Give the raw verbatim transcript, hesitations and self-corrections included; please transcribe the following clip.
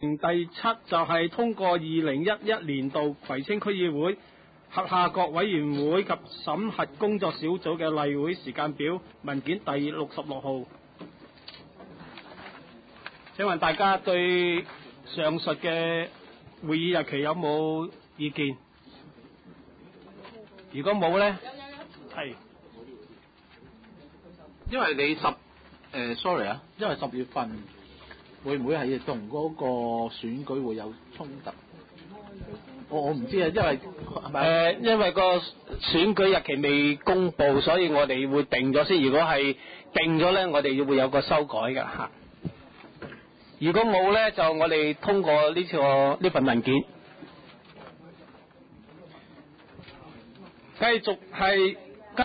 第七就係通過二零一一年度葵青區議會轄下各委員會及審核工作小組嘅例會時間表文件第六十六號。請問大家對上述嘅會議日期有冇意見？如果冇呢？係。 因為你十誒、呃、sorry 啊，因為十月份會唔會係同嗰個選舉會有衝突？我我唔知啊，因為係咪？ 誒、呃，因為個選舉日期未公佈，所以我哋會定咗先。如果係定咗咧，我哋會有個修改㗎嚇。如果冇咧，就我哋通過呢個呢份文件。繼續係